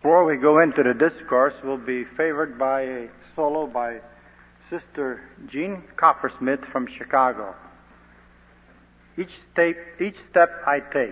Before we go into the discourse, we'll be favored by a solo by Sister Jean Coppersmith from Chicago. Each step I take.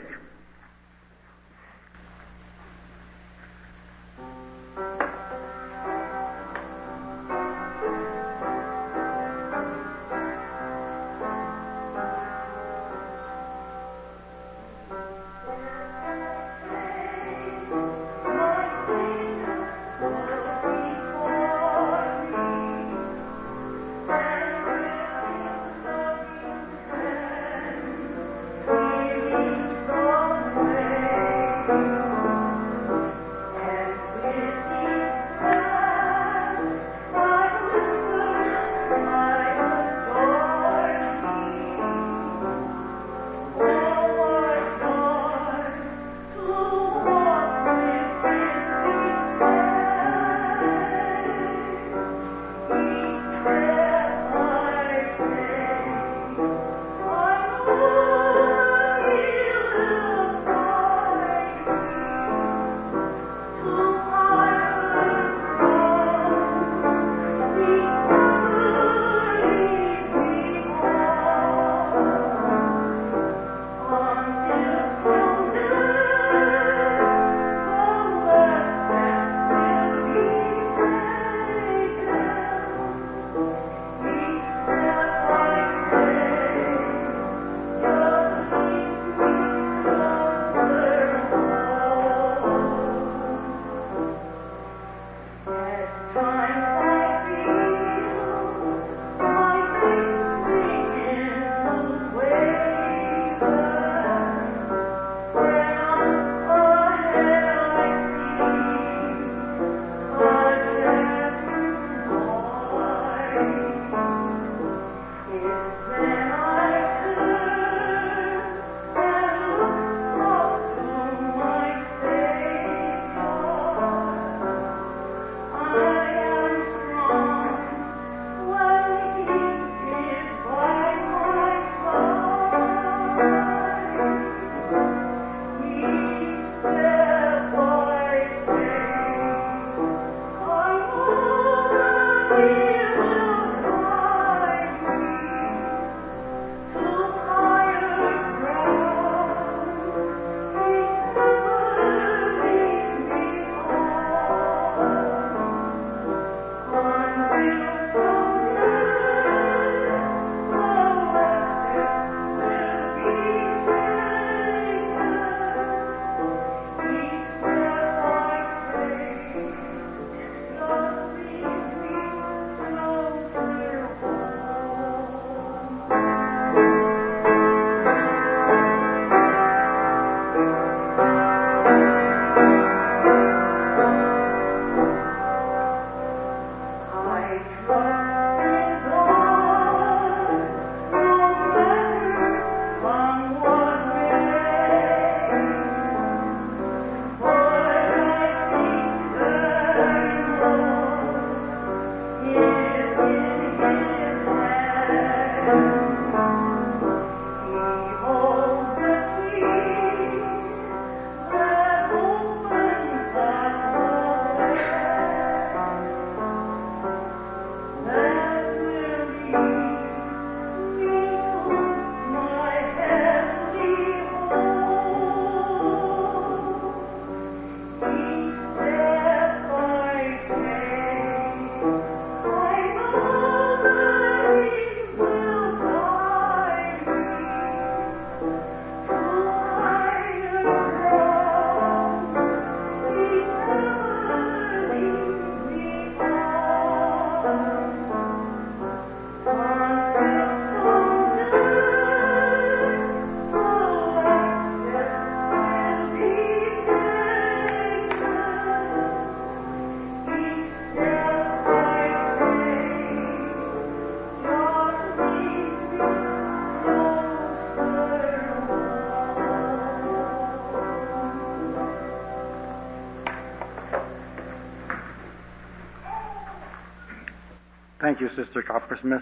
Thank you, Sister Coppersmith.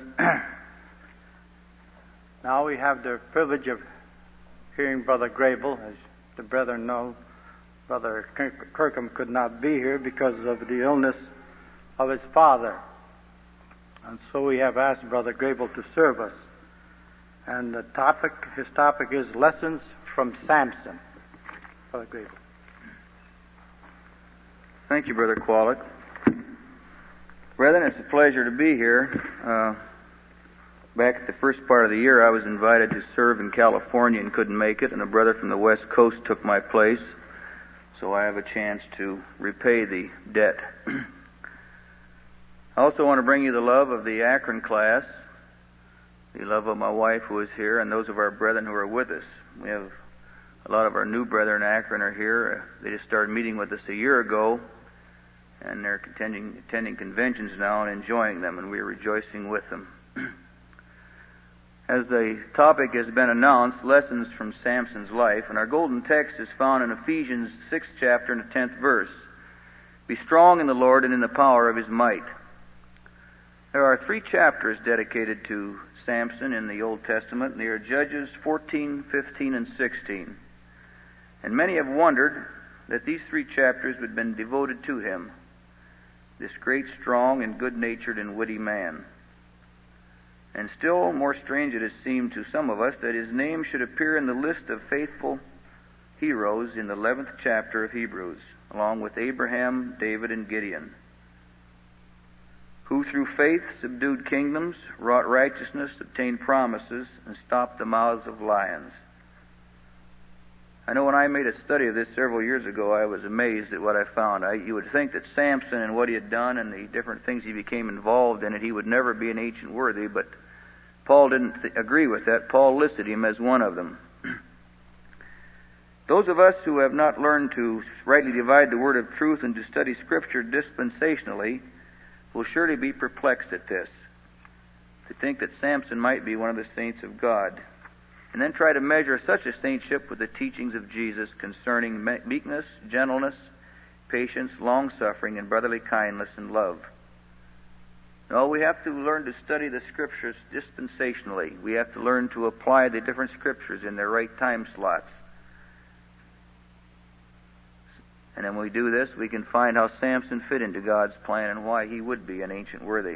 Now we have the privilege of hearing Brother Grable, as the brethren know, Brother Kirkham could not be here because of the illness of his father. And so we have asked Brother Grable to serve us. And his topic is Lessons from Samson. Brother Grable. Thank you, Brother Qualick. Brethren, it's a pleasure to be here. Back at the first part of the year, I was invited to serve in California and couldn't make it, and a brother from the West Coast took my place, so I have a chance to repay the debt. I also want to bring you the love of the Akron class, the love of my wife who is here, and those of our brethren who are with us. We have a lot of our new brethren in Akron are here. They just started meeting with us a year ago, and they're attending conventions now and enjoying them, and we're rejoicing with them. As the topic has been announced, lessons from Samson's life, and our golden text is found in Ephesians 6th chapter and the 10th verse. Be strong in the Lord and in the power of His might. There are 3 chapters dedicated to Samson in the Old Testament, and they are Judges 14, 15, and 16. And many have wondered that these 3 chapters had been devoted to him, this great, strong, and good-natured and witty man. And still more strange it has seemed to some of us that his name should appear in the list of faithful heroes in the 11th chapter of Hebrews, along with Abraham, David, and Gideon, who through faith subdued kingdoms, wrought righteousness, obtained promises, and stopped the mouths of lions. I know when I made a study of this several years ago, I was amazed at what I found. You would think that Samson and what he had done and the different things he became involved in, he would never be an ancient worthy, but Paul didn't agree with that. Paul listed him as one of them. Those of us who have not learned to rightly divide the word of truth and to study Scripture dispensationally will surely be perplexed at this, to think that Samson might be one of the saints of God, and then try to measure such a saintship with the teachings of Jesus concerning meekness, gentleness, patience, long-suffering, and brotherly kindness and love. No, we have to learn to study the Scriptures dispensationally. We have to learn to apply the different Scriptures in their right time slots. And then when we do this, we can find how Samson fit into God's plan and why he would be an ancient worthy.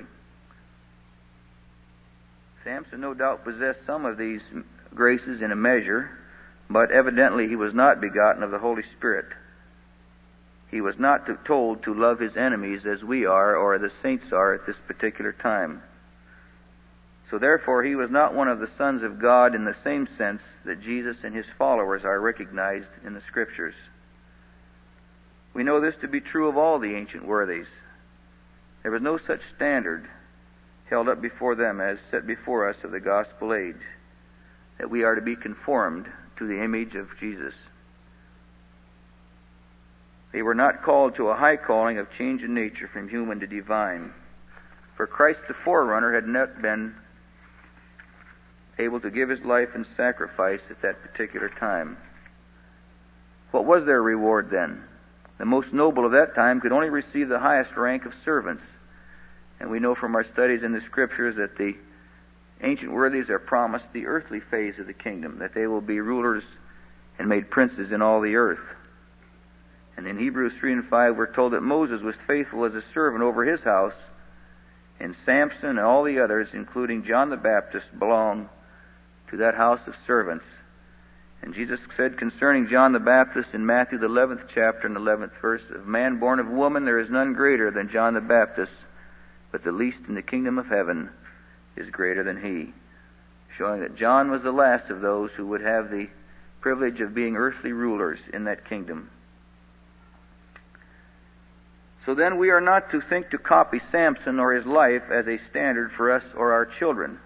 Samson no doubt possessed some of these graces in a measure, but evidently he was not begotten of the Holy Spirit. He was not told to love his enemies as we are or the saints are at this particular time. So therefore he was not one of the sons of God in the same sense that Jesus and his followers are recognized in the Scriptures. We know this to be true of all the ancient worthies. There was no such standard held up before them as set before us of the gospel age, that we are to be conformed to the image of Jesus. They were not called to a high calling of change in nature from human to divine. For Christ the forerunner had not been able to give his life in sacrifice at that particular time. What was their reward then? The most noble of that time could only receive the highest rank of servants. And we know from our studies in the Scriptures that the ancient worthies are promised the earthly phase of the kingdom, that they will be rulers and made princes in all the earth. And in Hebrews 3 and 5, we're told that Moses was faithful as a servant over his house, and Samson and all the others, including John the Baptist, belong to that house of servants. And Jesus said concerning John the Baptist in Matthew the 11th chapter and 11th verse, of man born of woman there is none greater than John the Baptist, but the least in the kingdom of heaven is greater than he. Showing that John was the last of those who would have the privilege of being earthly rulers in that kingdom. So then we are not to think to copy Samson or his life as a standard for us or our children.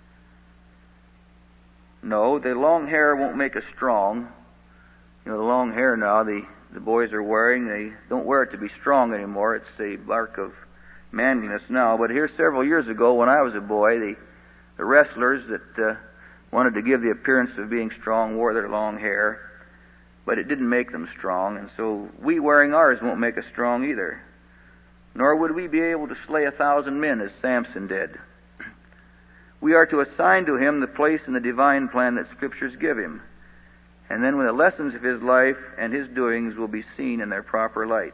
No, the long hair won't make us strong. You know, the long hair now the boys are wearing, they don't wear it to be strong anymore. It's a mark of manliness now. But here several years ago when I was a boy, the wrestlers that wanted to give the appearance of being strong wore their long hair, but it didn't make them strong. And so we wearing ours won't make us strong either. Nor would we be able to slay 1,000 men as Samson did. We are to assign to him the place in the divine plan that Scriptures give him. and then when the lessons of his life and his doings will be seen in their proper light.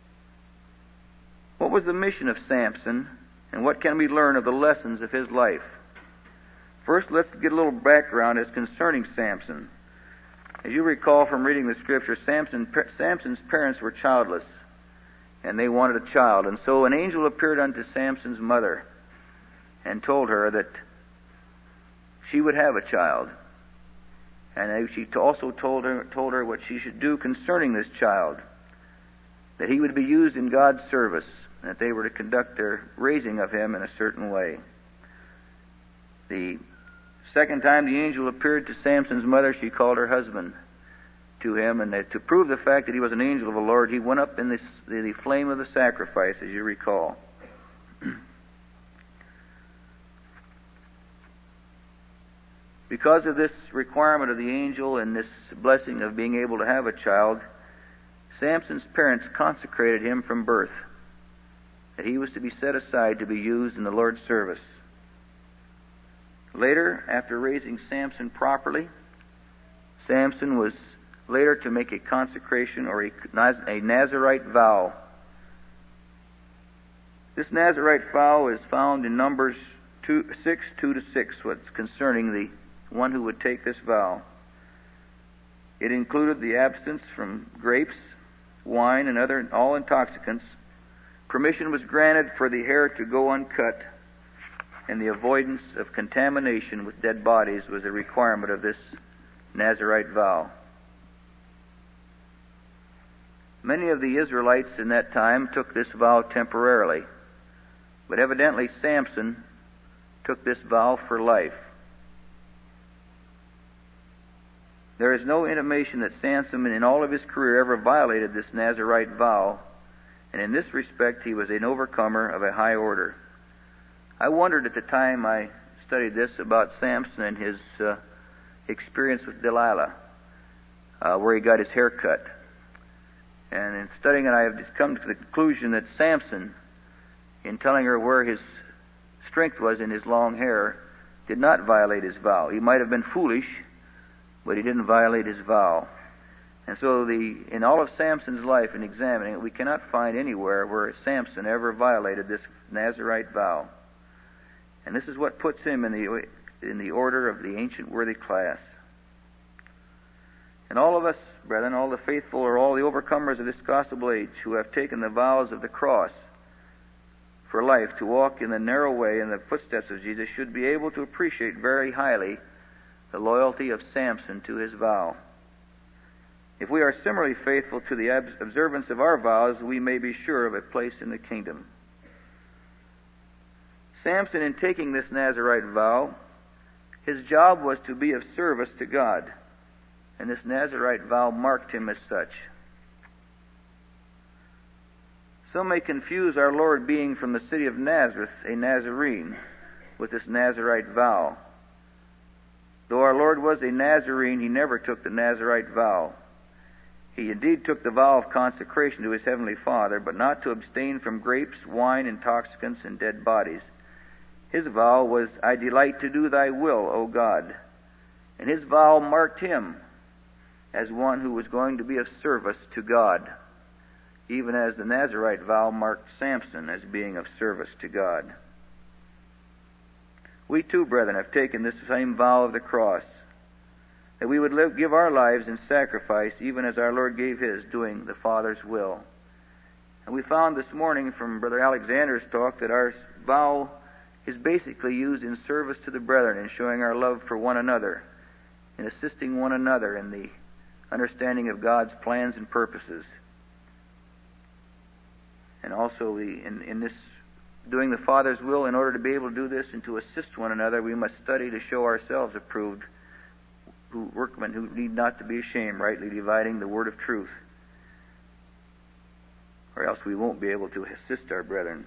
What was the mission of Samson, and what can we learn of the lessons of his life? First, let's get a little background as concerning Samson. As you recall from reading the Scripture, Samson's parents were childless, and they wanted a child. And so an angel appeared unto Samson's mother and told her that she would have a child. And she also told her what she should do concerning this child, that he would be used in God's service, and that they were to conduct their raising of him in a certain way. The second time the angel appeared to Samson's mother, she called her husband to him, and to prove the fact that he was an angel of the Lord, he went up in the flame of the sacrifice, as you recall. Because of this requirement of the angel and this blessing of being able to have a child, Samson's parents consecrated him from birth, that he was to be set aside to be used in the Lord's service. Later, after raising Samson properly, Samson was later to make a consecration or a Nazarite vow. This Nazarite vow is found in Numbers 2:6, what's concerning the one who would take this vow. It included the abstinence from grapes, wine, and all intoxicants. Permission was granted for the hair to go uncut, and the avoidance of contamination with dead bodies was a requirement of this Nazarite vow. Many of the Israelites in that time took this vow temporarily, but evidently Samson took this vow for life. There is no intimation that Samson in all of his career ever violated this Nazarite vow, and in this respect he was an overcomer of a high order. I wondered at the time I studied this about Samson and his experience with Delilah, where he got his hair cut. And in studying it, I have just come to the conclusion that Samson, in telling her where his strength was in his long hair, did not violate his vow. He might have been foolish, but he didn't violate his vow. And so in all of Samson's life, in examining it, we cannot find anywhere where Samson ever violated this Nazarite vow. And this is what puts him in the order of the ancient worthy class. And all of us, brethren, all the faithful, or all the overcomers of this gospel age who have taken the vows of the cross for life to walk in the narrow way in the footsteps of Jesus, should be able to appreciate very highly the loyalty of Samson to his vow. If we are similarly faithful to the observance of our vows, we may be sure of a place in the kingdom. Samson, in taking this Nazarite vow, his job was to be of service to God, and this Nazarite vow marked him as such. Some may confuse our Lord being from the city of Nazareth, a Nazarene, with this Nazarite vow. Though our Lord was a Nazarene, he never took the Nazarite vow. He indeed took the vow of consecration to his heavenly Father, but not to abstain from grapes, wine, intoxicants, and dead bodies. His vow was, I delight to do thy will, O God. And his vow marked him as one who was going to be of service to God, even as the Nazarite vow marked Samson as being of service to God. We too, brethren, have taken this same vow of the cross, that we would give our lives in sacrifice, even as our Lord gave his, doing the Father's will. And we found this morning from Brother Alexander's talk that our vow is basically used in service to the brethren, in showing our love for one another, in assisting one another in the understanding of God's plans and purposes. And also in this doing the Father's will, in order to be able to do this and to assist one another, we must study to show ourselves approved, workmen who need not to be ashamed, rightly dividing the word of truth, or else we won't be able to assist our brethren.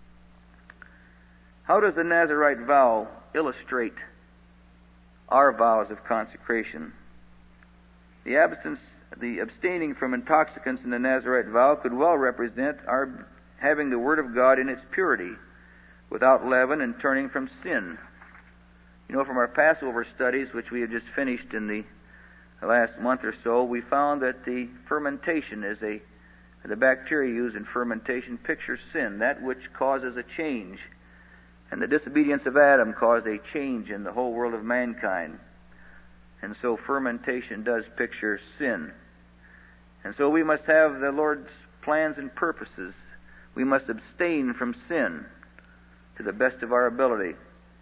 How does the Nazarite vow illustrate our vows of consecration? The abstaining from intoxicants in the Nazarite vow could well represent our having the Word of God in its purity, without leaven, and turning from sin. You know, from our Passover studies, which we have just finished in the the last month or so, we found that the fermentation is the bacteria used in fermentation pictures sin, that which causes a change. And the disobedience of Adam caused a change in the whole world of mankind. And so fermentation does picture sin. And so we must have the Lord's plans and purposes. We must abstain from sin to the best of our ability.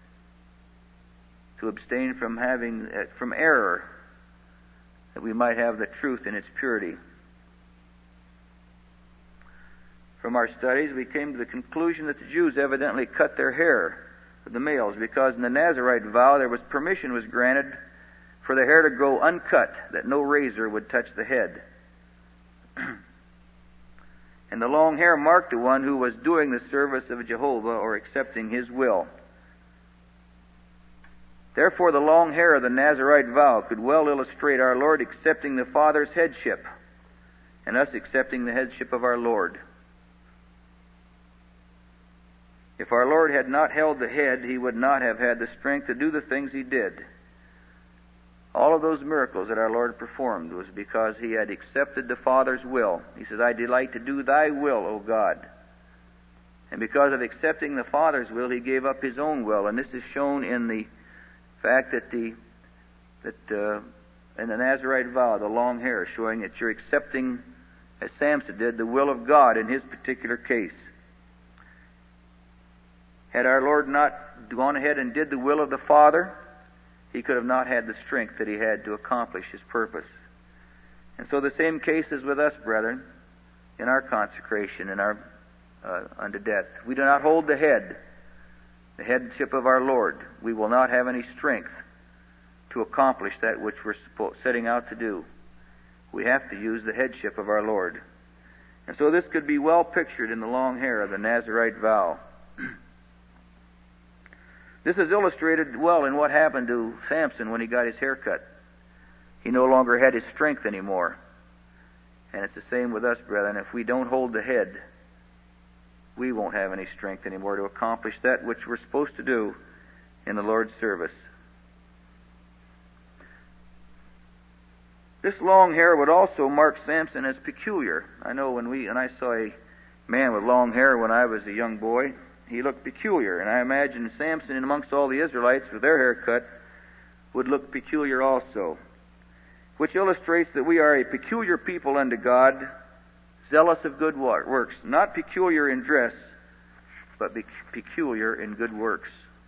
To abstain from error, that we might have the truth in its purity. From our studies, we came to the conclusion that the Jews evidently cut their hair for the males, because in the Nazirite vow permission was granted for the hair to grow uncut, that no razor would touch the head. And the long hair marked the one who was doing the service of Jehovah or accepting his will. Therefore, the long hair of the Nazirite vow could well illustrate our Lord accepting the Father's headship and us accepting the headship of our Lord. If our Lord had not held the head, he would not have had the strength to do the things he did. All of those miracles that our Lord performed was because he had accepted the Father's will. He says, I delight to do thy will, O God. And because of accepting the Father's will, he gave up his own will. And this is shown in the fact that in the Nazirite vow, the long hair, showing that you're accepting, as Samson did, the will of God in his particular case. Had our Lord not gone ahead and did the will of the Father, he could have not had the strength that he had to accomplish his purpose. And so the same case is with us, brethren, in our consecration, in our unto death. We do not hold the headship of our Lord. We will not have any strength to accomplish that which we're setting out to do. We have to use the headship of our Lord. And so this could be well pictured in the long hair of the Nazirite vow. This is illustrated well in what happened to Samson when he got his hair cut. He no longer had his strength anymore. And it's the same with us, brethren. If we don't hold the head, we won't have any strength anymore to accomplish that which we're supposed to do in the Lord's service. This long hair would also mark Samson as peculiar. I know when I saw a man with long hair when I was a young boy, he looked peculiar, and I imagine Samson, in amongst all the Israelites with their hair cut, would look peculiar also, which illustrates that we are a peculiar people unto God, zealous of good works, not peculiar in dress, but peculiar in good works.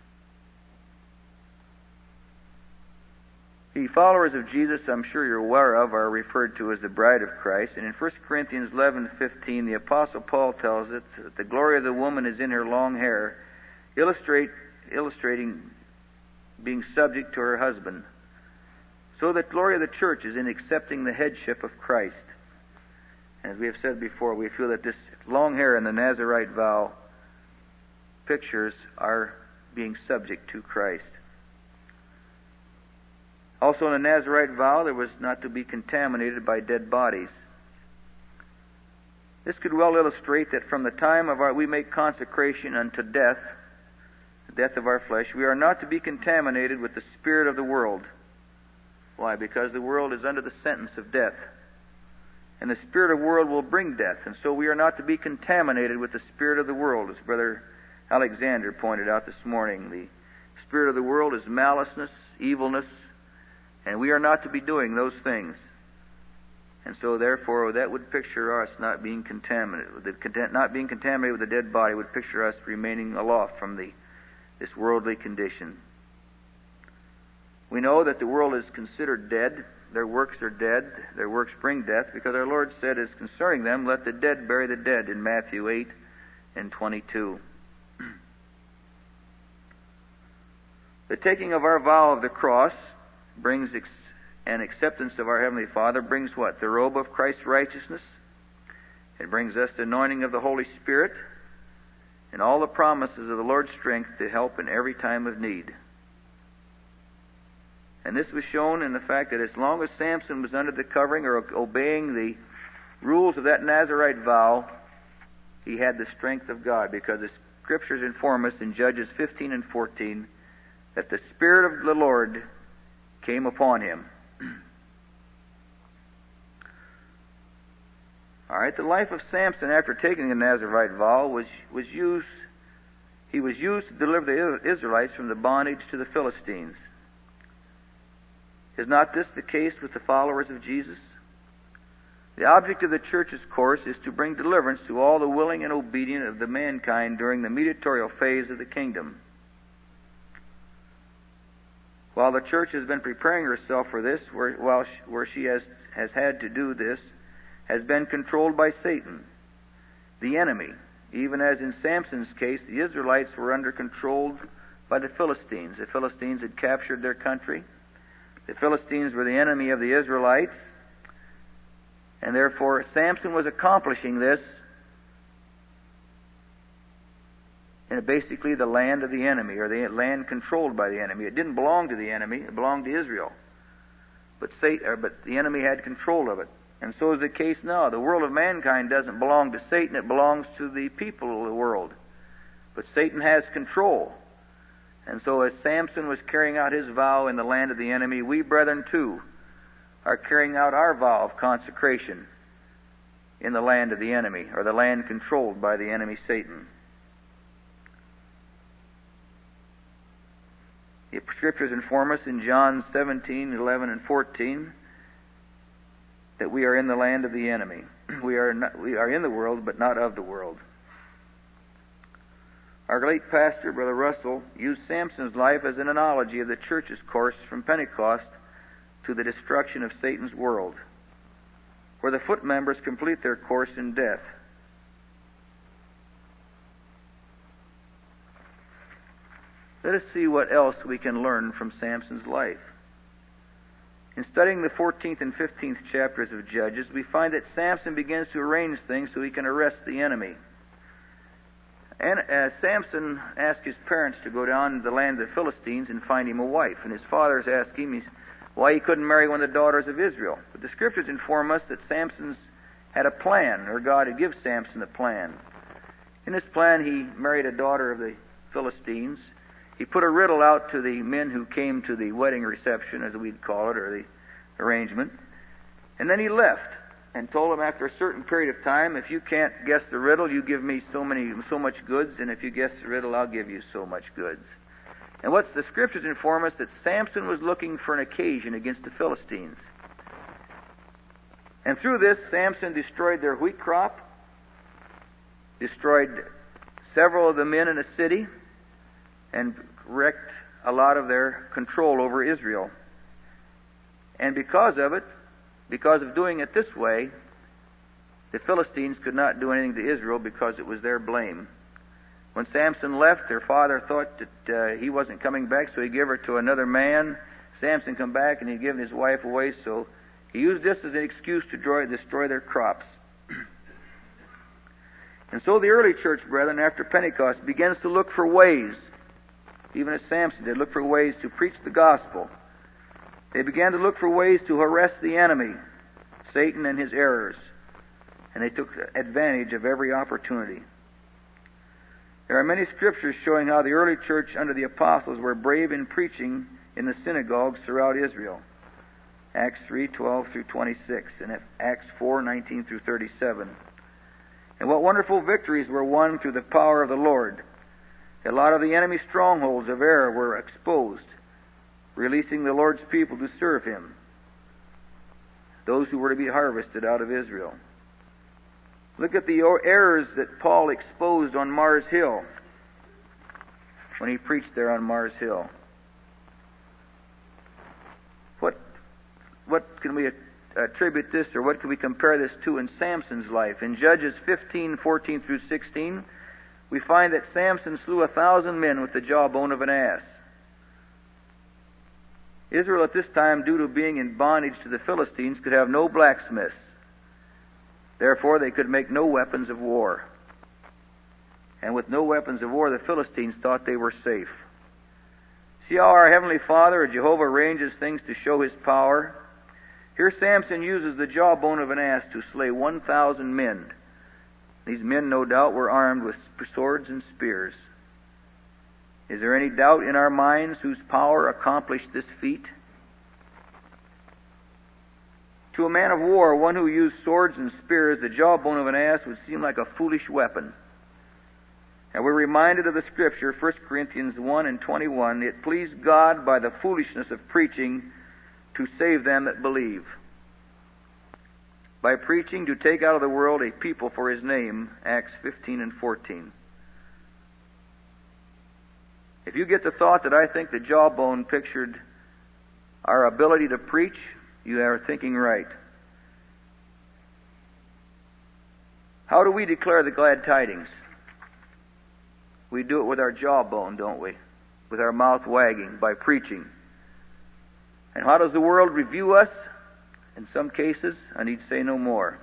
The followers of Jesus, I'm sure you're aware of, are referred to as the bride of Christ. And in 1 Corinthians 11:15, the Apostle Paul tells us that the glory of the woman is in her long hair, illustrating being subject to her husband. So the glory of the church is in accepting the headship of Christ. As we have said before, we feel that this long hair in the Nazirite vow pictures our being subject to Christ. Also in the Nazirite vow, there was not to be contaminated by dead bodies. This could well illustrate that from the time we make consecration unto death, the death of our flesh, we are not to be contaminated with the spirit of the world. Why? Because the world is under the sentence of death. And the spirit of the world will bring death. And so we are not to be contaminated with the spirit of the world, as Brother Alexander pointed out this morning. The spirit of the world is maliceness, evilness, and we are not to be doing those things. And so, therefore, that would picture us not being contaminated. Not being contaminated with the dead body would picture us remaining aloft from this worldly condition. We know that the world is considered dead. Their works are dead. Their works bring death, because our Lord said, as concerning them, let the dead bury the dead, in Matthew 8:22. The taking of our vow of the cross brings an acceptance of our Heavenly Father, brings what? The robe of Christ's righteousness. It brings us the anointing of the Holy Spirit and all the promises of the Lord's strength to help in every time of need. And this was shown in the fact that as long as Samson was under the covering or obeying the rules of that Nazirite vow, he had the strength of God, because the Scriptures inform us in Judges 15 and 14 that the Spirit of the Lord came upon him. All right, the life of Samson after taking the Nazirite vow was used to deliver the Israelites from the bondage to the Philistines. Is not this the case with the followers of Jesus? The object of the church's course is to bring deliverance to all the willing and obedient of the mankind during the mediatorial phase of the kingdom. While the church has been preparing herself for this, where she has had to do this, has been controlled by Satan, the enemy. Even as in Samson's case, the Israelites were under control by the Philistines. The Philistines had captured their country. The Philistines were the enemy of the Israelites. And therefore, Samson was accomplishing this in basically the land of the enemy, or the land controlled by the enemy. It didn't belong to the enemy, it belonged to Israel. But the enemy had control of it. And so is the case now. The world of mankind doesn't belong to Satan, it belongs to the people of the world. But Satan has control. And so as Samson was carrying out his vow in the land of the enemy, we brethren too are carrying out our vow of consecration in the land of the enemy, or the land controlled by the enemy Satan. The Scriptures inform us in John 17:11 and 14 that we are in the land of the enemy. We are in the world, but not of the world. Our late pastor, Brother Russell, used Samson's life as an analogy of the church's course from Pentecost to the destruction of Satan's world, where the foot members complete their course in death. Let us see what else we can learn from Samson's life. In studying the 14th and 15th chapters of Judges, we find that Samson begins to arrange things so he can arrest the enemy. And Samson asked his parents to go down to the land of the Philistines and find him a wife. And his fathers asked him why he couldn't marry one of the daughters of Israel. But the Scriptures inform us that Samson had a plan, or God had given Samson a plan. In his plan, he married a daughter of the Philistines. He put a riddle out to the men who came to the wedding reception, as we'd call it, or the arrangement. And then he left and told them after a certain period of time, if you can't guess the riddle, you give me so much goods, and if you guess the riddle, I'll give you so much goods. And what the Scriptures inform us that Samson was looking for an occasion against the Philistines. And through this, Samson destroyed their wheat crop, destroyed several of the men in the city, and wrecked a lot of their control over Israel. And because of doing it this way, the Philistines could not do anything to Israel because it was their blame. When Samson left, their father thought that he wasn't coming back, so he gave her to another man. Samson come back, and he'd given his wife away, so he used this as an excuse to destroy their crops. And so the early church, brethren, after Pentecost, begins to look for ways, even as Samson did, look for ways to preach the gospel. They began to look for ways to harass the enemy, Satan and his errors, and they took advantage of every opportunity. There are many scriptures showing how the early church under the apostles were brave in preaching in the synagogues throughout Israel. Acts 3:12 through 26, and Acts 4:19 through 37. And what wonderful victories were won through the power of the Lord. A lot of the enemy's strongholds of error were exposed, releasing the Lord's people to serve Him, those who were to be harvested out of Israel. Look at the errors that Paul exposed on Mars Hill when he preached there on Mars Hill. What can we attribute this, or what can we compare this to in Samson's life? In Judges 15:14 through 16, we find that Samson slew 1,000 men with the jawbone of an ass. Israel at this time, due to being in bondage to the Philistines, could have no blacksmiths. Therefore, they could make no weapons of war. And with no weapons of war, the Philistines thought they were safe. See how our Heavenly Father, Jehovah, arranges things to show His power? Here Samson uses the jawbone of an ass to slay 1,000 men. These men, no doubt, were armed with swords and spears. Is there any doubt in our minds whose power accomplished this feat? To a man of war, one who used swords and spears, the jawbone of an ass would seem like a foolish weapon. And we're reminded of the scripture, 1 Corinthians 1:21, it pleased God by the foolishness of preaching to save them that believe. By preaching to take out of the world a people for His name, Acts 15:14. If you get the thought that I think the jawbone pictured our ability to preach, you are thinking right. How do we declare the glad tidings? We do it with our jawbone, don't we? With our mouth wagging, by preaching. And how does the world review us? In some cases, I need say no more.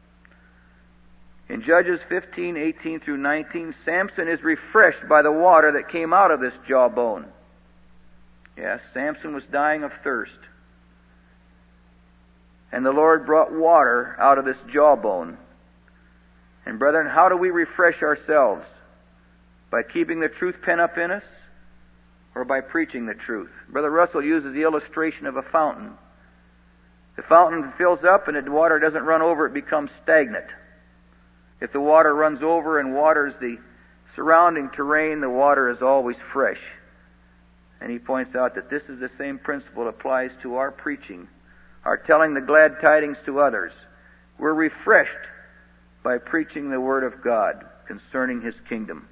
In Judges 15:18 through 19, Samson is refreshed by the water that came out of this jawbone. Yes, Samson was dying of thirst. And the Lord brought water out of this jawbone. And brethren, how do we refresh ourselves? By keeping the truth pent up in us, or by preaching the truth? Brother Russell uses the illustration of a fountain. The fountain fills up and the water doesn't run over, it becomes stagnant. If the water runs over and waters the surrounding terrain, the water is always fresh. And he points out that this is the same principle that applies to our preaching, our telling the glad tidings to others. We're refreshed by preaching the Word of God concerning His kingdom.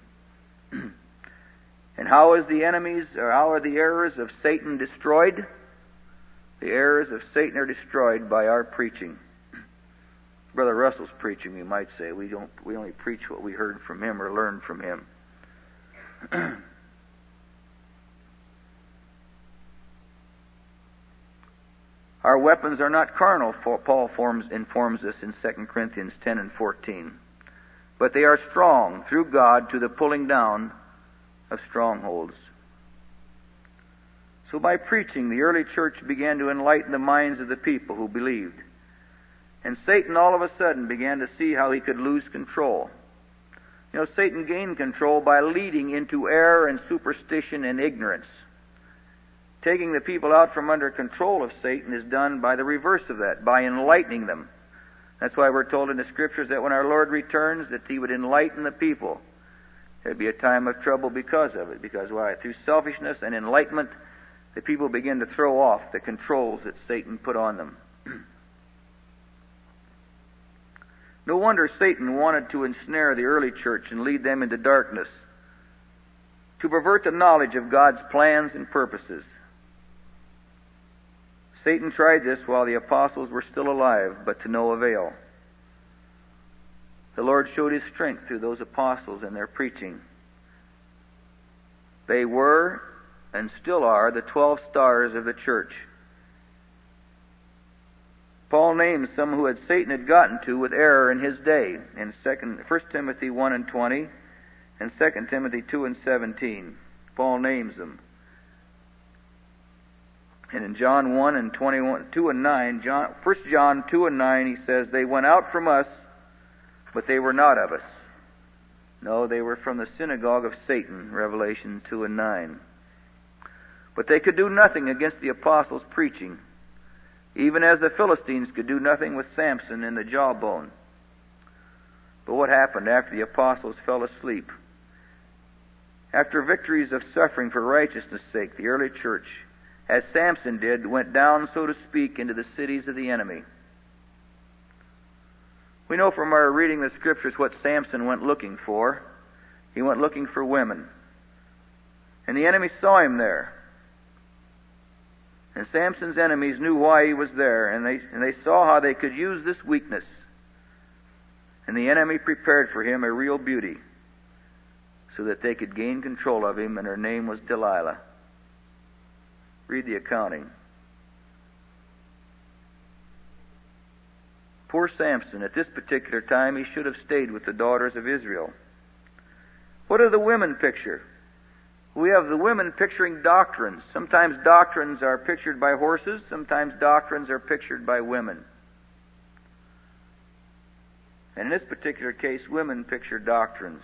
And how is the enemies, or how are the errors of Satan destroyed? The errors of Satan are destroyed by our preaching. Brother Russell's preaching, you might say. We only preach what we heard from him or learned from him. Our weapons are not carnal, Paul informs us in 2 Corinthians 10:14. But they are strong through God to the pulling down of strongholds. So by preaching, the early church began to enlighten the minds of the people who believed. And Satan all of a sudden began to see how he could lose control. You know, Satan gained control by leading into error and superstition and ignorance. Taking the people out from under control of Satan is done by the reverse of that, by enlightening them. That's why we're told in the Scriptures that when our Lord returns, that He would enlighten the people. There'd be a time of trouble because of it. Because why? Through selfishness and enlightenment, the people begin to throw off the controls that Satan put on them. No wonder Satan wanted to ensnare the early church and lead them into darkness, to pervert the knowledge of God's plans and purposes. Satan tried this while the apostles were still alive, but to no avail. The Lord showed His strength through those apostles and their preaching. They were, and still are, the 12 stars of the church. Paul names some who Satan had gotten to with error in his day in 1 Timothy 1:20 and 2 Timothy 2:17. Paul names them. And in John 1:2-9, 1 John 2:9, he says, they went out from us, but they were not of us. No, they were from the synagogue of Satan, Revelation 2:9. But they could do nothing against the apostles' preaching, even as the Philistines could do nothing with Samson and the jawbone. But what happened after the apostles fell asleep? After victories of suffering for righteousness' sake, the early church, as Samson did, went down, so to speak, into the cities of the enemy. We know from our reading the Scriptures what Samson went looking for. He went looking for women. And the enemy saw him there. And Samson's enemies knew why he was there, and they saw how they could use this weakness. And the enemy prepared for him a real beauty, so that they could gain control of him, and her name was Delilah. Read the accounting. Poor Samson, at this particular time, he should have stayed with the daughters of Israel. What do the women picture? We have the women picturing doctrines. Sometimes doctrines are pictured by horses, sometimes doctrines are pictured by women. And in this particular case, women picture doctrines.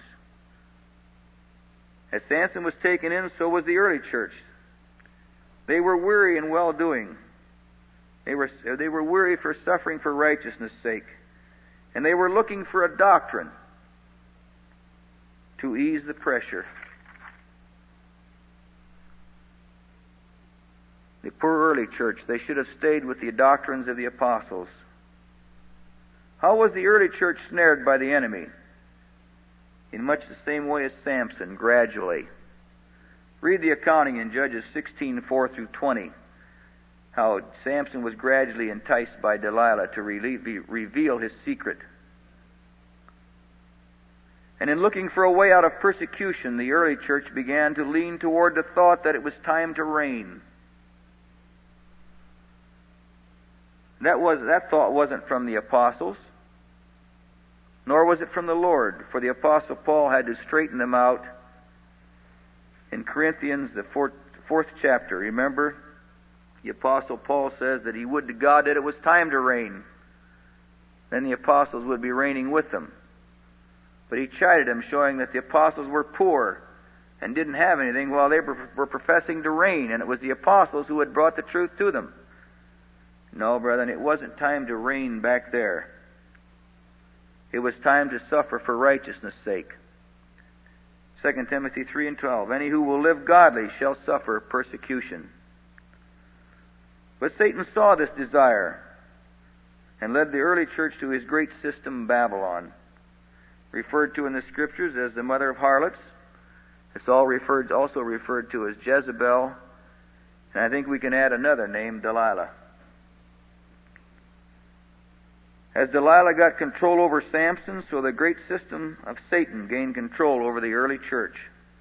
As Samson was taken in, so was the early church. They were weary in well-doing. They were weary for suffering for righteousness' sake. And they were looking for a doctrine to ease the pressure. The poor early church, they should have stayed with the doctrines of the apostles. How was the early church snared by the enemy? In much the same way as Samson, gradually. Read the accounting in Judges 16:4 through 20, how Samson was gradually enticed by Delilah to reveal his secret. And in looking for a way out of persecution, the early church began to lean toward the thought that it was time to reign. That thought wasn't from the apostles, nor was it from the Lord, for the apostle Paul had to straighten them out in Corinthians, the fourth chapter. Remember, the apostle Paul says that he would to God that it was time to reign. Then the apostles would be reigning with them. But he chided them, showing that the apostles were poor and didn't have anything while they were professing to reign, and it was the apostles who had brought the truth to them. No, brethren, it wasn't time to reign back there. It was time to suffer for righteousness' sake. 2 Timothy 3:12, any who will live godly shall suffer persecution. But Satan saw this desire and led the early church to his great system, Babylon, referred to in the Scriptures as the mother of harlots. It's also referred to as Jezebel, and I think we can add another name, Delilah. As Delilah got control over Samson, so the great system of Satan gained control over the early church.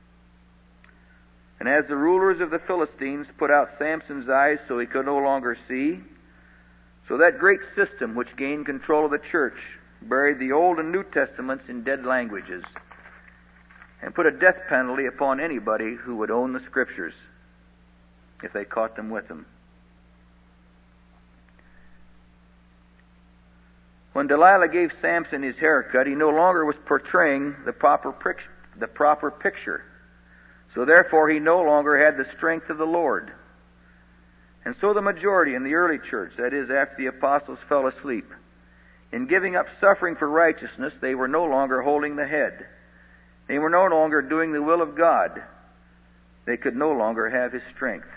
And as the rulers of the Philistines put out Samson's eyes so he could no longer see, so that great system which gained control of the church buried the Old and New Testaments in dead languages and put a death penalty upon anybody who would own the Scriptures if they caught them with them. When Delilah gave Samson his haircut, he no longer was portraying the proper picture. So therefore he no longer had the strength of the Lord. And so the majority in the early church, that is, after the apostles fell asleep, in giving up suffering for righteousness, they were no longer holding the head. They were no longer doing the will of God. They could no longer have his strength.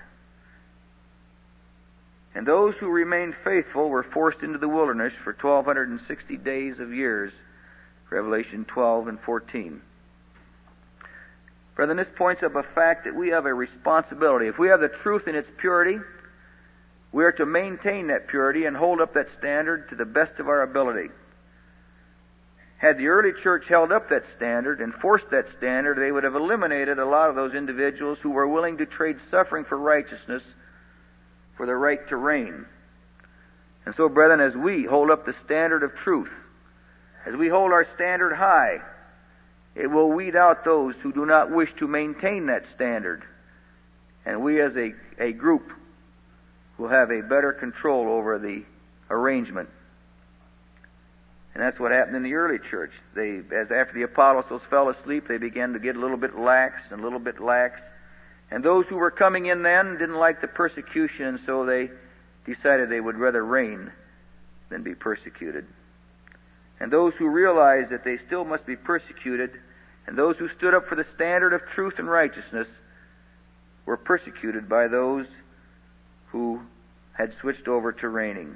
And those who remained faithful were forced into the wilderness for 1,260 days of years, Revelation 12 and 14. Brethren, this points up a fact that we have a responsibility. If we have the truth in its purity, we are to maintain that purity and hold up that standard to the best of our ability. Had the early church held up that standard, enforced that standard, they would have eliminated a lot of those individuals who were willing to trade suffering for righteousness for the right to reign. And so, brethren, as we hold up the standard of truth, as we hold our standard high, it will weed out those who do not wish to maintain that standard. And we as a group will have a better control over the arrangement. And that's what happened in the early church. After the apostles fell asleep, they began to get a little bit lax. And those who were coming in then didn't like the persecution, and so they decided they would rather reign than be persecuted. And those who realized that they still must be persecuted, and those who stood up for the standard of truth and righteousness, were persecuted by those who had switched over to reigning.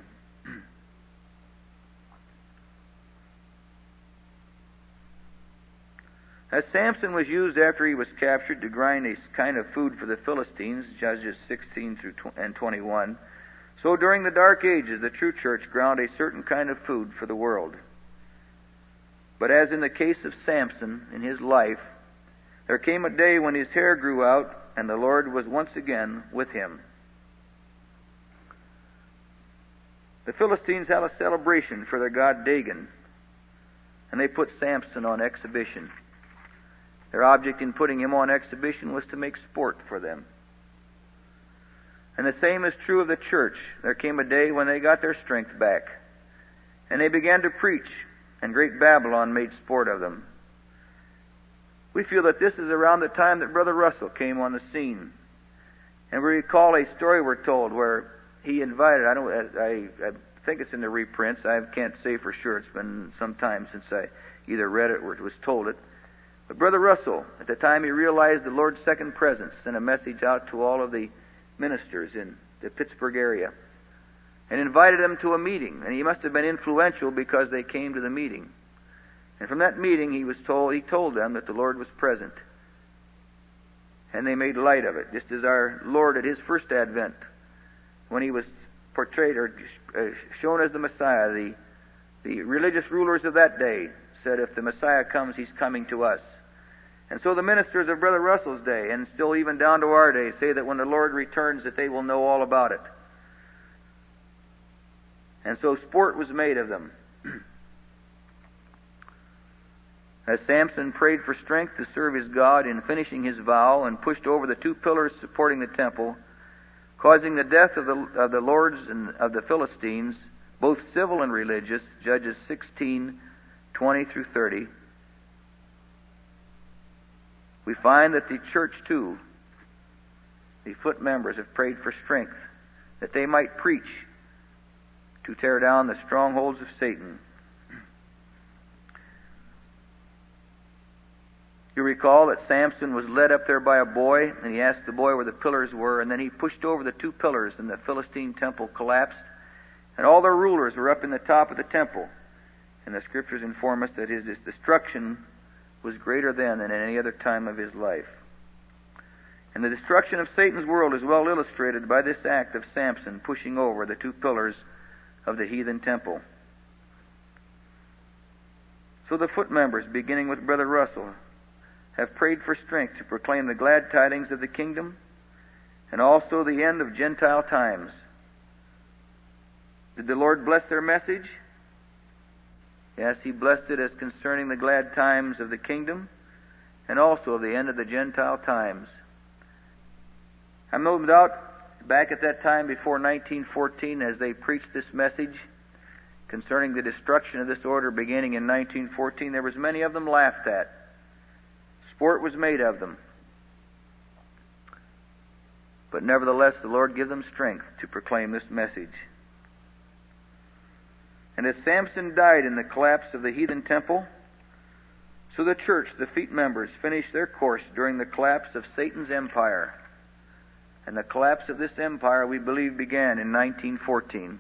As Samson was used after he was captured to grind a kind of food for the Philistines, Judges 16 through 21, so during the Dark Ages the true church ground a certain kind of food for the world. But as in the case of Samson in his life, there came a day when his hair grew out, and the Lord was once again with him. The Philistines had a celebration for their god Dagon, and they put Samson on exhibition. Their object in putting him on exhibition was to make sport for them. And the same is true of the church. There came a day when they got their strength back, and they began to preach, and great Babylon made sport of them. We feel that this is around the time that Brother Russell came on the scene. And we recall a story we're told where he invited, I think it's in the reprints, I can't say for sure, it's been some time since I either read it or was told it, but Brother Russell, at the time he realized the Lord's second presence, sent a message out to all of the ministers in the Pittsburgh area and invited them to a meeting, and he must have been influential because they came to the meeting. And from that meeting he told them that the Lord was present. And they made light of it, just as our Lord at his first advent, when he was portrayed or shown as the Messiah, the religious rulers of that day said, if the Messiah comes, he's coming to us. And so the ministers of Brother Russell's day, and still even down to our day, say that when the Lord returns that they will know all about it. And so sport was made of them. As Samson prayed for strength to serve his God in finishing his vow and pushed over the 2 pillars supporting the temple, causing the death of the lords and of the Philistines, both civil and religious, Judges 16:20 through 30, we find that the church too, the foot members, have prayed for strength, that they might preach to tear down the strongholds of Satan. You recall that Samson was led up there by a boy, and he asked the boy where the pillars were, and then he pushed over the 2 pillars, and the Philistine temple collapsed, and all their rulers were up in the top of the temple. And the Scriptures inform us that his destruction was greater then than any other time of his life. And the destruction of Satan's world is well illustrated by this act of Samson pushing over the 2 pillars of the heathen temple. So the foot members, beginning with Brother Russell, have prayed for strength to proclaim the glad tidings of the kingdom and also the end of Gentile times. Did the Lord bless their message? Yes, he blessed it as concerning the glad times of the kingdom and also the end of the Gentile times. I'm no doubt back at that time before 1914, as they preached this message concerning the destruction of this order beginning in 1914, there was many of them laughed at. Sport was made of them. But nevertheless, the Lord give them strength to proclaim this message. And as Samson died in the collapse of the heathen temple, so the church, the feet members, finished their course during the collapse of Satan's empire. And the collapse of this empire, we believe, began in 1914.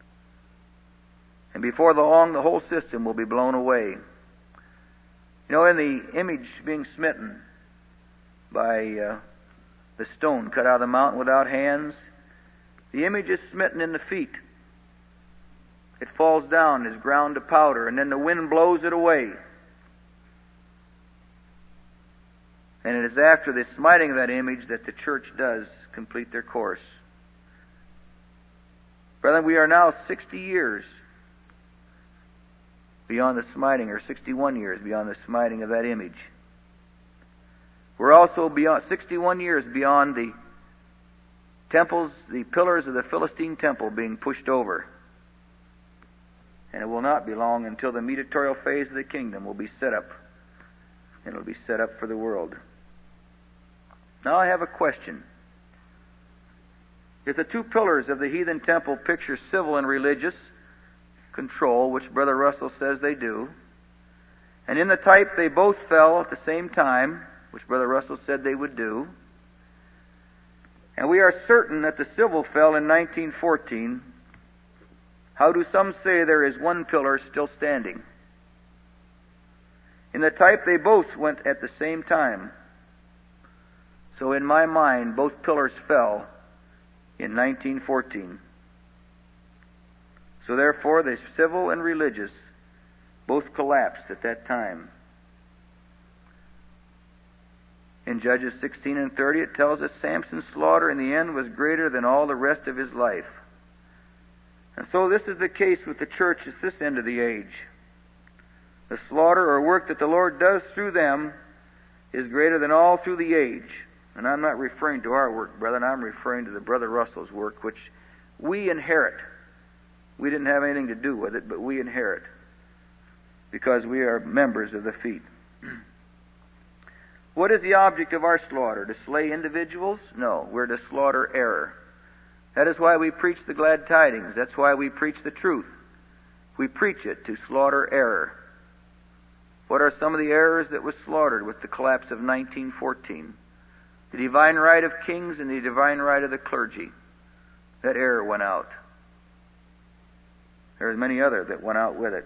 And before long, the whole system will be blown away. You know, in the image being smitten by the stone cut out of the mountain without hands, the image is smitten in the feet. It falls down, is ground to powder, and then the wind blows it away. And it is after the smiting of that image that the church does complete their course. Brethren, we are now 60 years beyond the smiting, or 61 years beyond the smiting of that image. We're also beyond 61 years beyond the temples, the pillars of the Philistine temple being pushed over. And it will not be long until the mediatorial phase of the kingdom will be set up. And it will be set up for the world. Now I have a question. If the 2 pillars of the heathen temple picture civil and religious control, which Brother Russell says they do, and in the type they both fell at the same time, which Brother Russell said they would do, and we are certain that the civil fell in 1914, how do some say there is 1 pillar still standing? In the type they both went at the same time. So in my mind, both pillars fell in 1914. So therefore, the civil and religious both collapsed at that time. In Judges 16 and 30, it tells us Samson's slaughter in the end was greater than all the rest of his life. And so this is the case with the church at this end of the age. The slaughter or work that the Lord does through them is greater than all through the age. And I'm not referring to our work, brethren. I'm referring to the Brother Russell's work, which we inherit. We didn't have anything to do with it, but we inherit because we are members of the feet. What is the object of our slaughter? To slay individuals? No, we're to slaughter error. That is why we preach the glad tidings. That's why we preach the truth. We preach it to slaughter error. What are some of the errors that was slaughtered with the collapse of 1914? The divine right of kings and the divine right of the clergy. That error went out. There are many other that went out with it.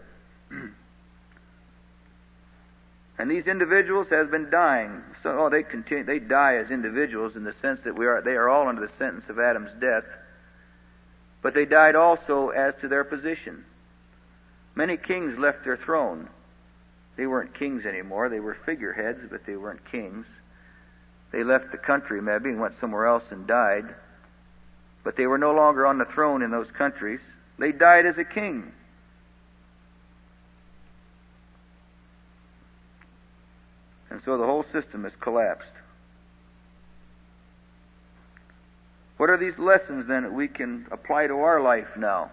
And these individuals have been dying. So they die as individuals in the sense that they are all under the sentence of Adam's death. But they died also as to their position. Many kings left their throne. They weren't kings anymore. They were figureheads, but they weren't kings. They left the country maybe and went somewhere else and died. But they were no longer on the throne in those countries. They died as a king. And so the whole system has collapsed. What are these lessons then that we can apply to our life now?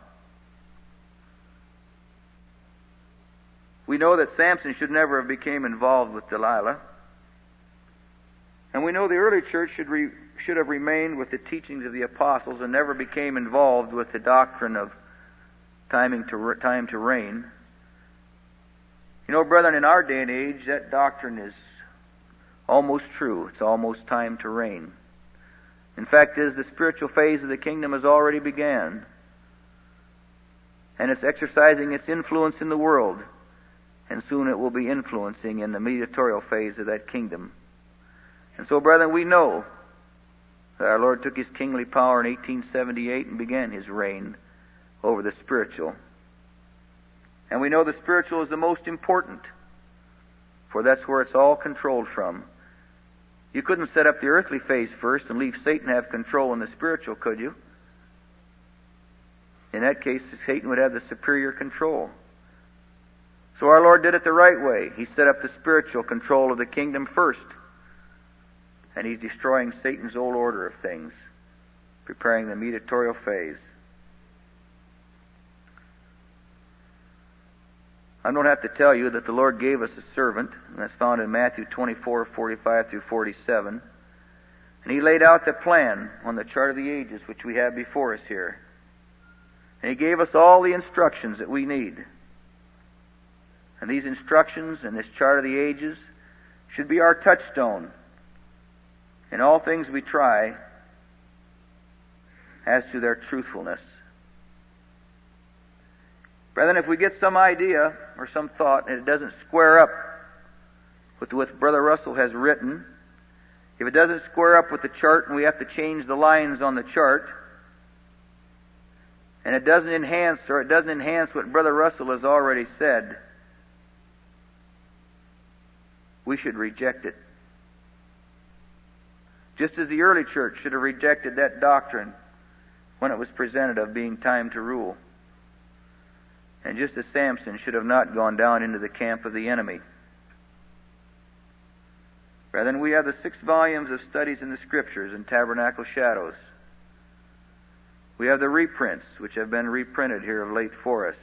We know that Samson should never have become involved with Delilah. And we know the early church should have remained with the teachings of the apostles and never became involved with the doctrine of time to reign. You know, brethren, in our day and age, that doctrine is almost true. It's almost time to reign. In fact, the spiritual phase of the kingdom has already began. And it's exercising its influence in the world. And soon it will be influencing in the mediatorial phase of that kingdom. And so, brethren, we know that our Lord took His kingly power in 1878 and began His reign over the spiritual. And we know the spiritual is the most important, for that's where it's all controlled from. You couldn't set up the earthly phase first and leave Satan have control in the spiritual, could you? In that case, Satan would have the superior control. So our Lord did it the right way. He set up the spiritual control of the kingdom first. And He's destroying Satan's old order of things, preparing the mediatorial phase. I don't have to tell you that the Lord gave us a servant, and that's found in Matthew 24:45 through 47. And He laid out the plan on the chart of the ages, which we have before us here. And He gave us all the instructions that we need. And these instructions and this chart of the ages should be our touchstone in all things we try as to their truthfulness. Brethren, if we get some idea or some thought and it doesn't square up with what Brother Russell has written, if it doesn't square up with the chart and we have to change the lines on the chart, and it doesn't enhance what Brother Russell has already said, we should reject it. Just as the early church should have rejected that doctrine when it was presented of being time to rule. And just as Samson should have not gone down into the camp of the enemy. Brethren, we have the 6 volumes of studies in the Scriptures and Tabernacle Shadows. We have the reprints, which have been reprinted here of late for us.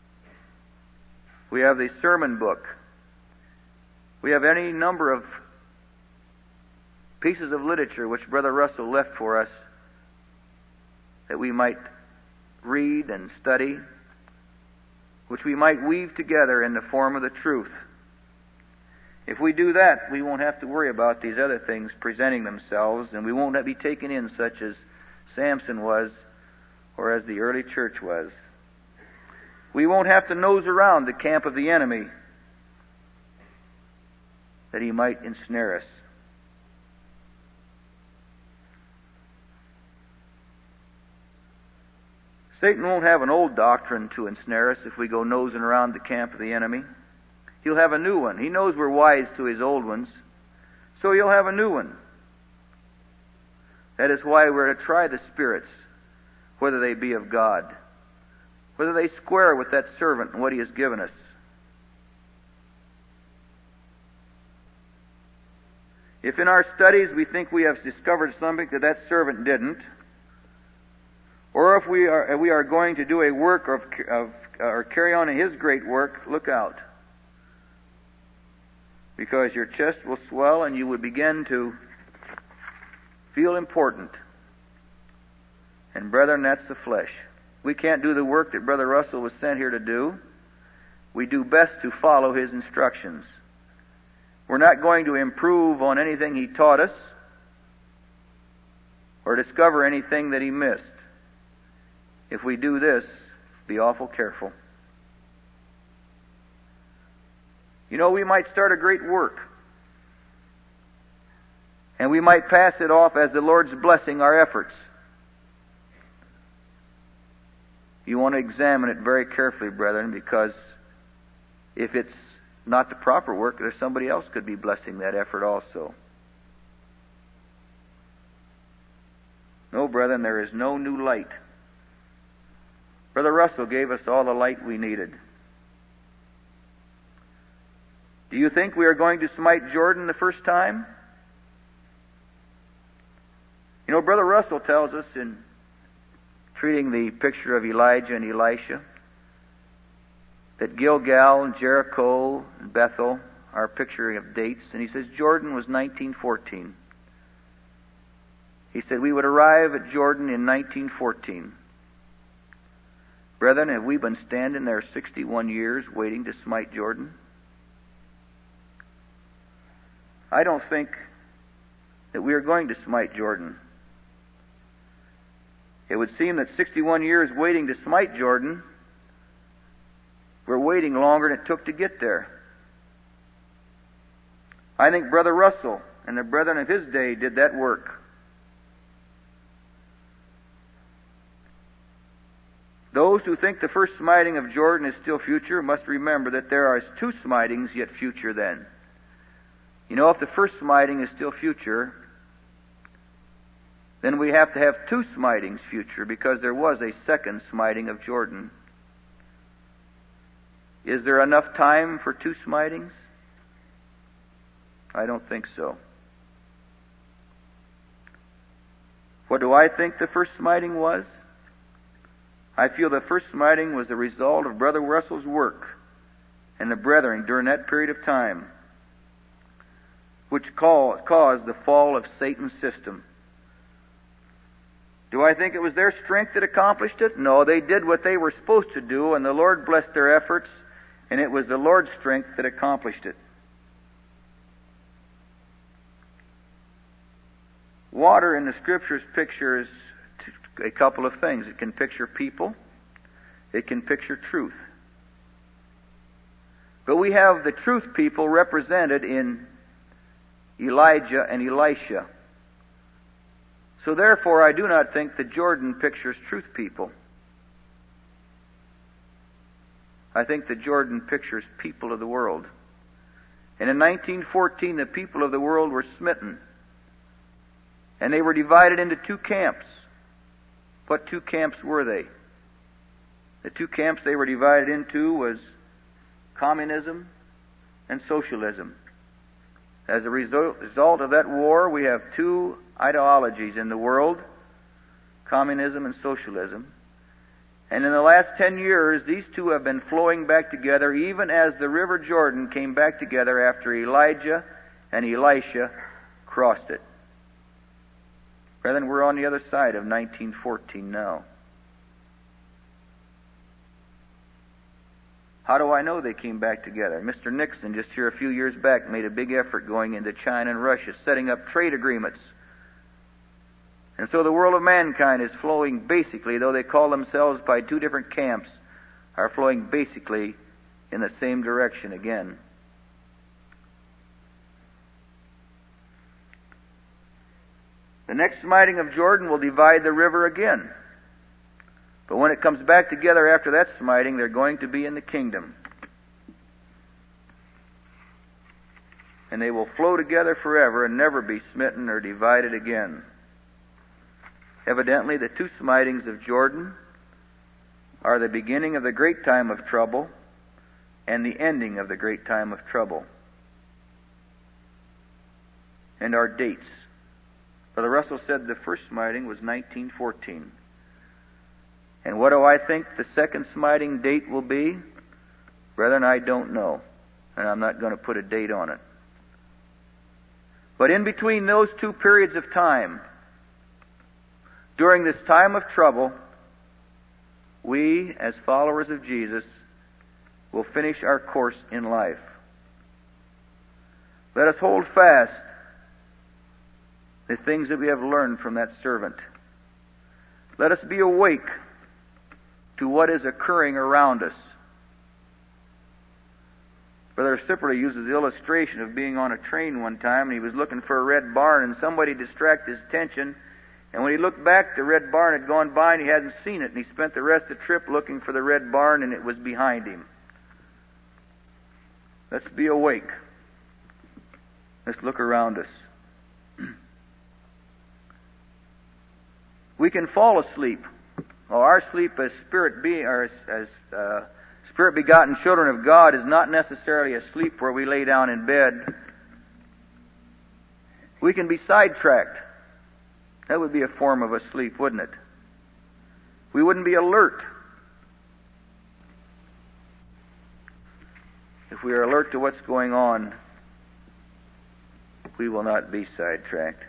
We have the sermon book. We have any number of pieces of literature which Brother Russell left for us that we might read and study, which we might weave together in the form of the truth. If we do that, we won't have to worry about these other things presenting themselves, and we won't be taken in such as Samson was or as the early church was. We won't have to nose around the camp of the enemy that he might ensnare us. Satan won't have an old doctrine to ensnare us if we go nosing around the camp of the enemy. He'll have a new one. He knows we're wise to his old ones, so he'll have a new one. That is why we're to try the spirits, whether they be of God, whether they square with that servant and what he has given us. If in our studies we think we have discovered something that servant didn't, or if we are going to do a work or carry on his great work, look out. Because your chest will swell and you will begin to feel important. And brethren, that's the flesh. We can't do the work that Brother Russell was sent here to do. We do best to follow his instructions. We're not going to improve on anything he taught us or discover anything that he missed. If we do this, be awful careful. You know, we might start a great work, and we might pass it off as the Lord's blessing our efforts. You want to examine it very carefully, brethren, because if it's not the proper work, there's somebody else could be blessing that effort also. No, brethren, there is no new light. Brother Russell gave us all the light we needed. Do you think we are going to smite Jordan the first time? You know, Brother Russell tells us in treating the picture of Elijah and Elisha that Gilgal and Jericho and Bethel are a picture of dates, and he says Jordan was 1914. He said we would arrive at Jordan in 1914. Brethren, have we been standing there 61 years waiting to smite Jordan? I don't think that we are going to smite Jordan. It would seem that 61 years waiting to smite Jordan, we're waiting longer than it took to get there. I think Brother Russell and the brethren of his day did that work. Those who think the first smiting of Jordan is still future must remember that there are two smitings yet future then. You know, if the first smiting is still future, then we have to have two smitings future, because there was a second smiting of Jordan. Is there enough time for two smitings? I don't think so. What do I think the first smiting was? I feel the first smiting was the result of Brother Russell's work and the brethren during that period of time, which caused the fall of Satan's system. Do I think it was their strength that accomplished it? No, they did what they were supposed to do, and the Lord blessed their efforts, and it was the Lord's strength that accomplished it. Water in the Scriptures pictures a couple of things. It can picture people. It can picture truth. But we have the truth people represented in Elijah and Elisha. So therefore, I do not think that Jordan pictures truth people. I think that Jordan pictures people of the world. And in 1914, the people of the world were smitten. And they were divided into two camps. What two camps were they? The two camps they were divided into was communism and socialism. As a result of that war, we have two ideologies in the world, communism and socialism. And in the last 10 years, these two have been flowing back together, even as the River Jordan came back together after Elijah and Elisha crossed it. Brethren, we're on the other side of 1914 now. How do I know they came back together? Mr. Nixon, just here a few years back, made a big effort going into China and Russia, setting up trade agreements. And so the world of mankind is flowing basically, though they call themselves by two different camps, are flowing basically in the same direction again. The next smiting of Jordan will divide the river again. But when it comes back together after that smiting, they're going to be in the kingdom. And they will flow together forever and never be smitten or divided again. Evidently, the two smitings of Jordan are the beginning of the great time of trouble and the ending of the great time of trouble. And our dates. Brother Russell said the first smiting was 1914. And what do I think the second smiting date will be? Brethren, I don't know. And I'm not going to put a date on it. But in between those two periods of time, during this time of trouble, we, as followers of Jesus, will finish our course in life. Let us hold fast the things that we have learned from that servant. Let us be awake to what is occurring around us. Brother Sipperly uses the illustration of being on a train one time, and he was looking for a red barn, and somebody distracted his attention. And when he looked back, the red barn had gone by, and he hadn't seen it. And he spent the rest of the trip looking for the red barn, and it was behind him. Let's be awake. Let's look around us. We can fall asleep. Well, our sleep as spirit-begotten children of God is not necessarily a sleep where we lay down in bed. We can be sidetracked. That would be a form of a sleep, wouldn't it? We wouldn't be alert. If we are alert to what's going on, we will not be sidetracked.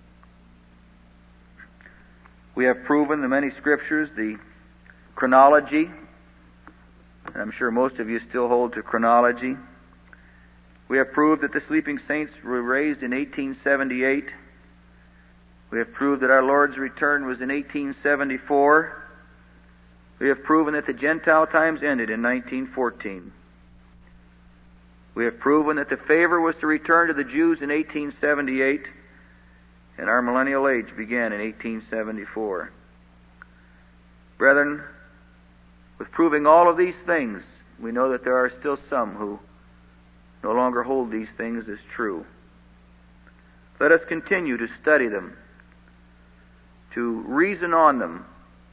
We have proven in many scriptures the chronology, and I'm sure most of you still hold to chronology. We have proved that the sleeping saints were raised in 1878. We have proved that our Lord's return was in 1874. We have proven that the Gentile times ended in 1914. We have proven that the favor was to return to the Jews in 1878, and our millennial age began in 1874. Brethren, with proving all of these things, we know that there are still some who no longer hold these things as true. Let us continue to study them, to reason on them,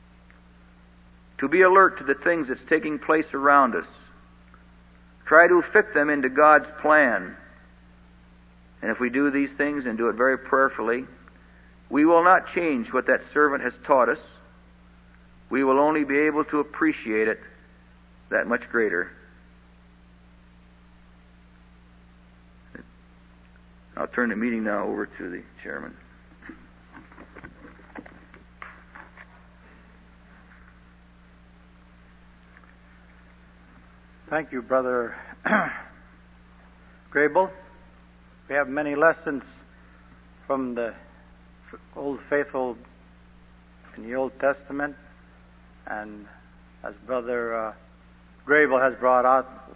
to be alert to the things that's taking place around us. Try to fit them into God's plan. And if we do these things and do it very prayerfully, we will not change what that servant has taught us. We will only be able to appreciate it that much greater. I'll turn the meeting now over to the chairman. Thank you, Brother Grable. We have many lessons from the Old Faithful in the Old Testament, and as Brother Grable has brought out,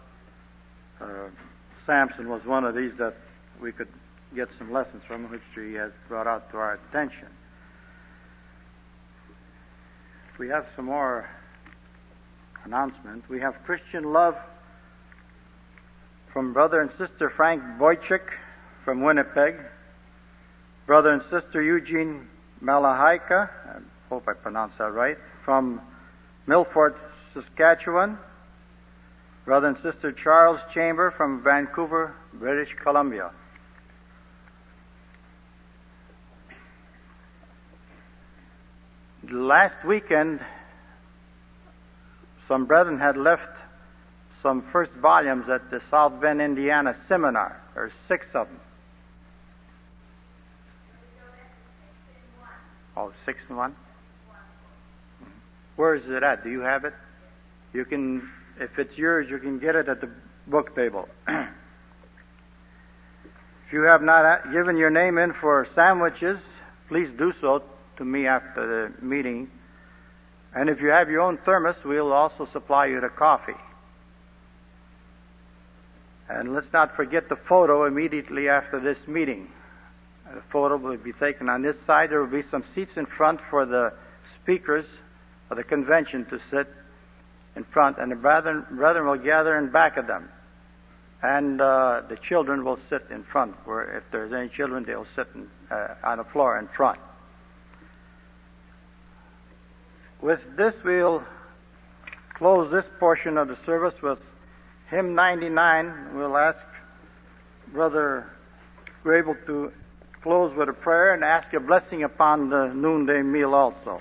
Samson was one of these that we could get some lessons from, which he has brought out to our attention. We have some more announcement. We have Christian Love from Brother and Sister Frank Boychik from Winnipeg, Brother and Sister Eugene Malahaika, I hope I pronounced that right, from Milford, Saskatchewan, Brother and Sister Charles Chamber from Vancouver, British Columbia. Last weekend, some brethren had left some first volumes at the South Bend, Indiana seminar. There's 6 of them. Oh, 6 in 1? Where is it at? Do you have it? You can, if it's yours, you can get it at the book table. If you have not given your name in for sandwiches, please do so to me after the meeting. And if you have your own thermos, we'll also supply you the coffee. And let's not forget the photo immediately after this meeting. The photo will be taken on this side. There will be some seats in front for the speakers of the convention to sit in front, and the brethren will gather in back of them. And the children will sit in front, where if there's any children, they'll sit on the floor in front. With this, we'll close this portion of the service with hymn 99. We'll ask Brother Grable to close with a prayer and ask a blessing upon the noonday meal also.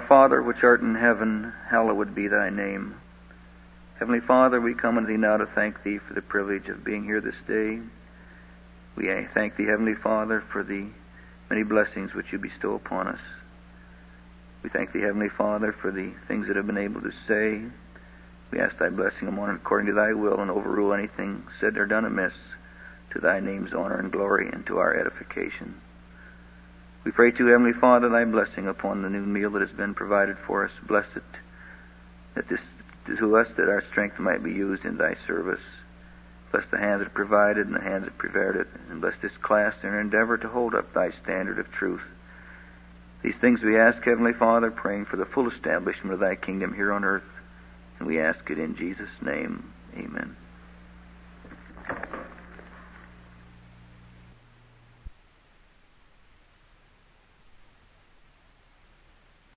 Father, which art in heaven, hallowed be thy name. Heavenly Father, we come unto thee now to thank thee for the privilege of being here this day. We thank thee, Heavenly Father, for the many blessings which you bestow upon us. We thank thee, Heavenly Father, for the things that have been able to say. We ask thy blessing upon it according to thy will, and overrule anything said or done amiss, to thy name's honor and glory, and to our edification. We pray to Heavenly Father thy blessing upon the new meal that has been provided for us. Bless it, that this to us, that our strength might be used in thy service. Bless the hands that provided and the hands that prepared it, and bless this class in their endeavor to hold up thy standard of truth. These things we ask, Heavenly Father, praying for the full establishment of thy kingdom here on earth, and we ask it in Jesus' name. Amen.